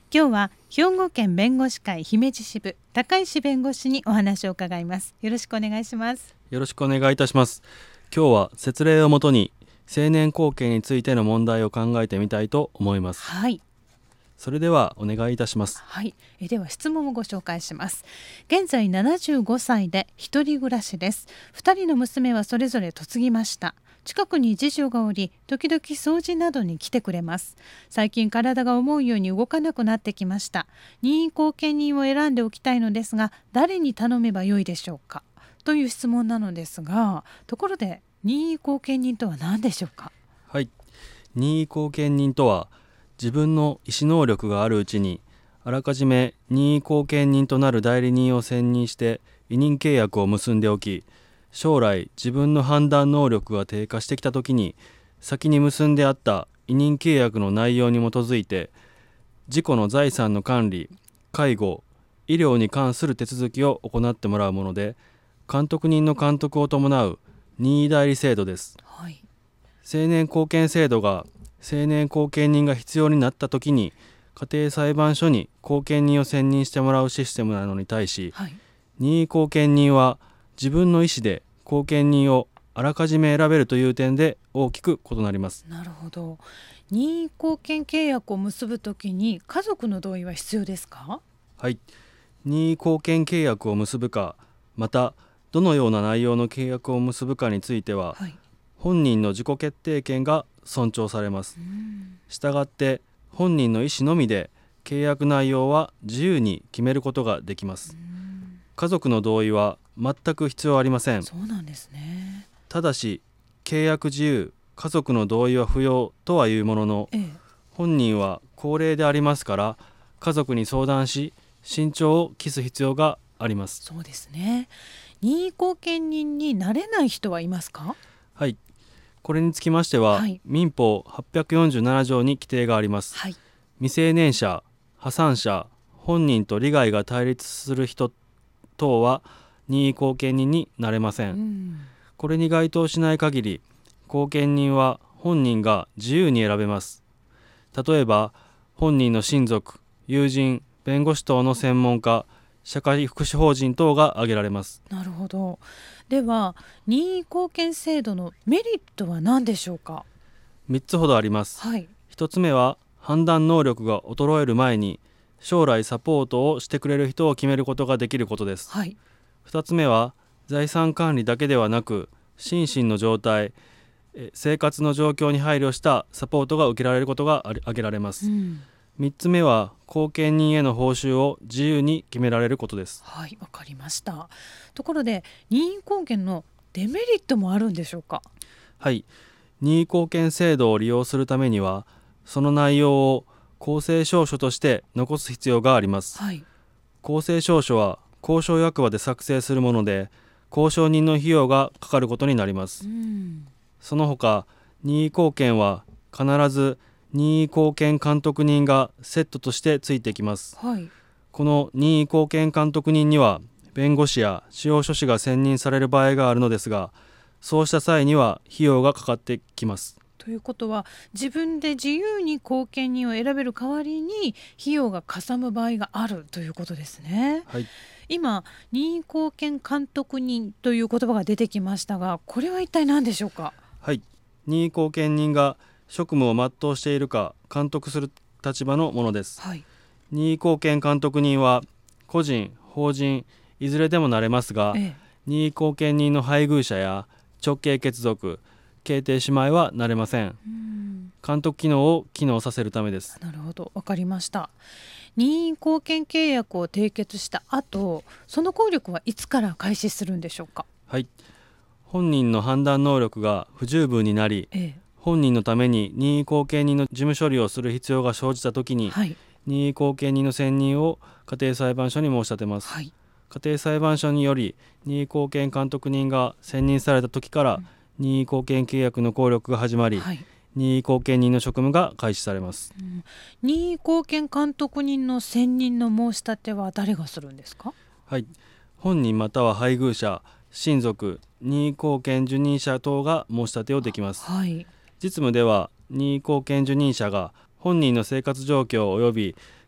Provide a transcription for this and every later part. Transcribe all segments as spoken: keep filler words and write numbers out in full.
今日は兵庫県弁護士会姫路支部高石弁護士にお話を伺います。よろしくお願いします。 よろしくお願いいたします。今日は説例をもとに成年後見についての問題を考えてみたいと思います。 はい、 それではお願いいたします。 はい、えでは質問をご紹介します。現在ななじゅうごさいで一人暮らしです。ふたりの娘はそれぞれ嫁ぎました。近くに次女がおり、時々掃除などに来てくれます。最近体が思うように動かなくなってきました。任意後見人を選んでおきたいのですが、誰に頼めばよいでしょうか、という質問なのですが、ところで任意後見人とは何でしょうか。 はい、任意後見人とは自分の意思能力があるうちにあらかじめ任意後見人となる代理人を選任して委任契約を結んでおき、将来自分の判断能力が低下してきたときに先に結んであった委任契約の内容に基づいて自己の財産の管理、介護、医療に関する手続きを行ってもらうもので、監督人の監督を伴う任意代理制度です。 はい、 成年後見制度が成年後見人が必要になったときに家庭裁判所に後見人を選任してもらうシステムなのに対し、 はい、 任意後見人は自分の意思で後見人をあらかじめ選べるという点で大きく異なります。 なるほど。任意後見契約を結ぶときに家族の同意は必要ですか。 はい、任意後見契約を結ぶか、またどのような内容の契約を結ぶかについては、 はい、 本人の自己決定権が尊重されます。したがって本人の意思のみで契約内容は自由に決めることができます。家族の同意は全く必要ありません。 そうなんですね。 ただし契約自由、家族の同意は不要とはいうものの、 ええ、 本人は高齢でありますから家族に相談し慎重を期す必要があります。 そうですね。任意後見人になれない人はいますか。 はい、これにつきましては、 はい、 民法はっぴゃくよんじゅうなな条に規定があります。 はい、 未成年者、破産者、本人と利害が対立する人等は任意後見人になれません。 うん、 これに該当しない限り後見人は本人が自由に選べます。例えば本人の親族、友人、弁護士等の専門家、社会福祉法人等が挙げられます。 なるほど。では任意後見制度のメリットは何でしょうか。 みっつほどあります。 はい、 ひとつめは判断能力が衰える前に将来サポートをしてくれる人を決めることができることです。 はい、 ふたつめは財産管理だけではなく心身の状態、生活の状況に配慮したサポートが受けられることが挙げられます。 うん、 みっつめは後見人への報酬を自由に決められることです。 はい、わかりました。ところで任意後見のデメリットもあるんでしょうか。 はい、任意後見制度を利用するためにはその内容を公正証書として残す必要があります。 はい、 公正証書は公証役場で作成するもので公証人の費用がかかることになります。 うん、 その他任意後見は必ず任意後見監督人がセットとしてついてきます。 はい、 この任意後見監督人には弁護士や司法書士が選任される場合があるのですが、そうした際には費用がかかってきます。 ということは自分で自由に後見人を選べる代わりに費用がかさむ場合があるということですね。 はい、 今任意後見監督人という言葉が出てきましたが、これは一体何でしょうか。 はい、任意後見人が職務を全うしているか監督する立場のものです。 はい、 任意後見監督人は個人、法人いずれでもなれますが、 ええ、 任意後見人の配偶者や直系血族、継承姉妹はなれません。 うん、 監督機能を機能させるためです。 なるほど、わかりました。任意後見契約を締結した後、その効力はいつから開始するんでしょうか。 はい、本人の判断能力が不十分になり、 ええ、 本人のために任意後見人の事務処理をする必要が生じたときに、 はい、 任意後見人の選任を家庭裁判所に申し立てます。 はい、 家庭裁判所により任意後見監督人が選任された時から、うん、任意後見契約の効力が始まり、はい、任意後見人の職務が開始されます。 うん、任意後見監督人の選任の申し立ては誰がするんですか。 はい、本人または配偶者、親族、任意後見受任者等が申し立てをできます。 はい、 実務では任意後見受任者が本人の生活状況及び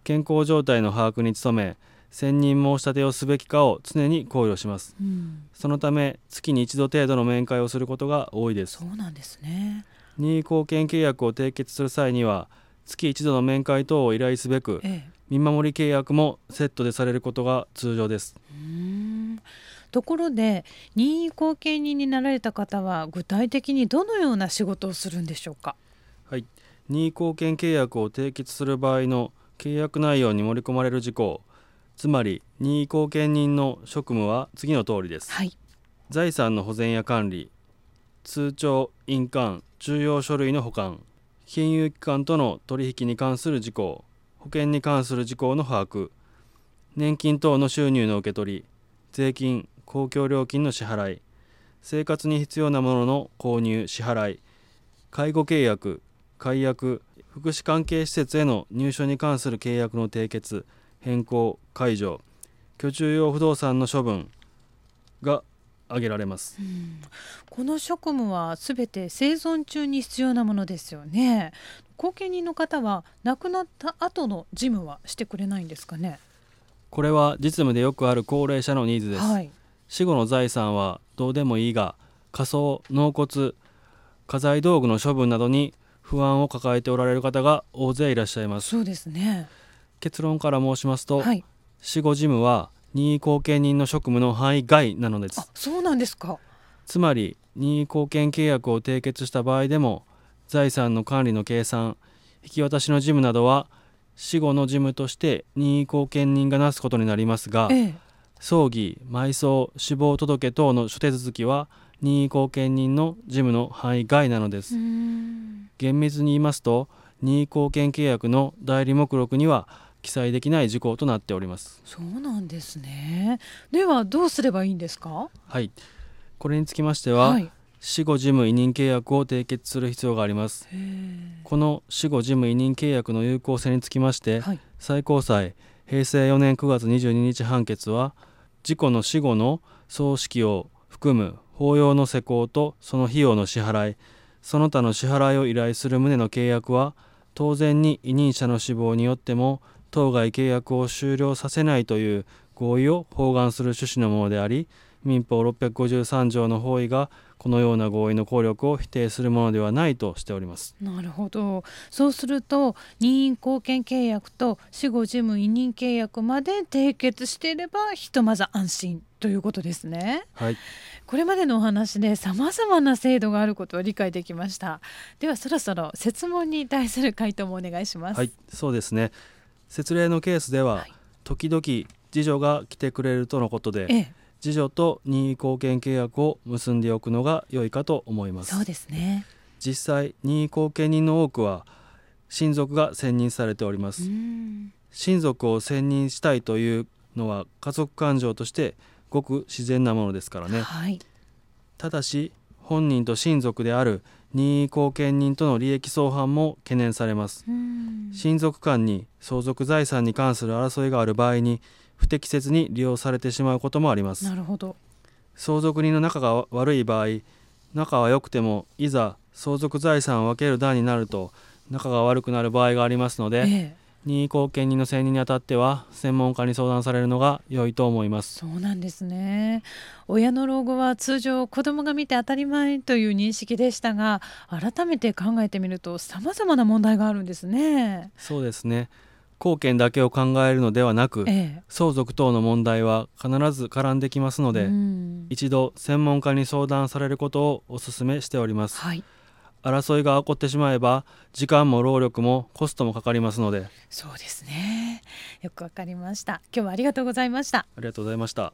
健康状態の把握に努め、選任申し立てをすべきかを常に考慮します、うん、そのため月に一度程度の面会をすることが多いです。 そうなんですね。 任意後見契約を締結する際には月一度の面会等を依頼すべく、ええ、見守り契約もセットでされることが通常です。 うーんところで任意後見人になられた方は具体的にどのような仕事をするんでしょうか。 はい、任意後見契約を締結する場合の契約内容に盛り込まれる事項、つまり任意後見人の職務は次の通りです、はい、財産の保全や管理、通帳、印鑑、重要書類の保管、金融機関との取引に関する事項、保険に関する事項の把握、年金等の収入の受け取り、税金、公共料金の支払い、生活に必要なものの購入・支払い、介護契約、解約、福祉関係施設への入所に関する契約の締結、変更・解除、居住用不動産の処分が挙げられます、うん、 この職務はすべて生存中に必要なものですよね。後見人の方は亡くなった後の事務はしてくれないんですかね。 これは実務でよくある高齢者のニーズです、はい、死後の財産はどうでもいいが、火葬、納骨、家財道具の処分などに不安を抱えておられる方が大勢いらっしゃいます。 そうですね。 結論から申しますと、はい、死後事務は任意後見人の職務の範囲外なのです。 あ、そうなんですか。 つまり任意後見契約を締結した場合でも、財産の管理の計算、引き渡しの事務などは死後の事務として任意後見人がなすことになりますが、ええ、葬儀、埋葬、死亡届等の諸手続きは任意後見人の事務の範囲外なのです。うーん、厳密に言いますと、任意後見契約の代理目録には記載できない事項となっております。 そうなんですね。ではどうすればいいんですか。 はい、これにつきましては、はい、死後事務委任契約を締結する必要があります。この死後事務委任契約の有効性につきまして、はい、最高裁平成よねんくがつにじゅうににち判決は、事故の死後の葬式を含む法要の施行とその費用の支払い、その他の支払いを依頼する旨の契約は、当然に委任者の死亡によっても当該契約を終了させないという合意を包含する趣旨のものであり、民法ろっぴゃくごじゅうさん条の法医がこのような合意の効力を否定するものではないとしております。 なるほど。そうすると任意後見契約と死後事務委任契約まで締結していればひとまず安心ということですね。 はい、 これまでのお話で様々な制度があることを理解できました。ではそろそろ設問に対する回答もお願いします。 はい、そうですね。設例のケースでは、はい、時々次女が来てくれるとのことで、ええ、次女と任意後見契約を結んでおくのが良いかと思います。 そうですね。 実際任意後見人の多くは親族が選任されております。親族を選任したいというのは家族感情としてごく自然なものですからね、はい、ただし本人と親族である任意後見人との利益相反も懸念されます。親族間に相続財産に関する争いがある場合に不適切に利用されてしまうこともあります。 なるほど。 相続人の仲が悪い場合、仲は良くてもいざ相続財産を分ける段になると仲が悪くなる場合がありますので、ええ、任意後見人の選任にあたっては専門家に相談されるのが良いと思います。 そうなんですね。親の老後は通常子供が見て当たり前という認識でしたが、改めて考えてみると様々な問題があるんですね。 そうですね。後見だけを考えるのではなく、ええ、相続等の問題は必ず絡んできますので、一度専門家に相談されることをお勧めしております。はい、争いが起こってしまえば時間も労力もコストもかかりますので。 そうですね。よくわかりました。今日はありがとうございました。 ありがとうございました。